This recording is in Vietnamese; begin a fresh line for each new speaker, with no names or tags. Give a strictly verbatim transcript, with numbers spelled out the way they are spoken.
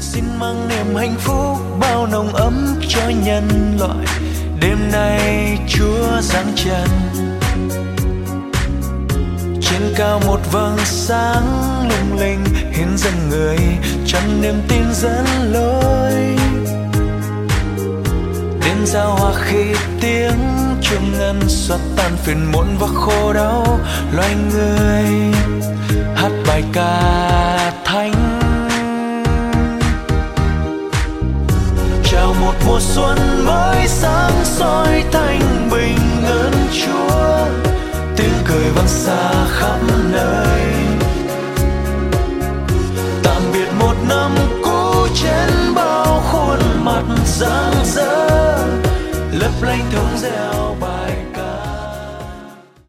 xin mang niềm hạnh phúc bao nồng ấm cho nhân loại. Đêm nay Chúa giáng trần, trên cao một vầng sáng lung linh hiến dâng người trong niềm tin dẫn lối. Đến giao hòa khi tiếng chuông ngân xóa tan phiền muộn và khổ đau, loài người hát bài ca thánh. Chào một mùa xuân mới sáng soi thanh bình ơn Chúa, tiếng cười vang xa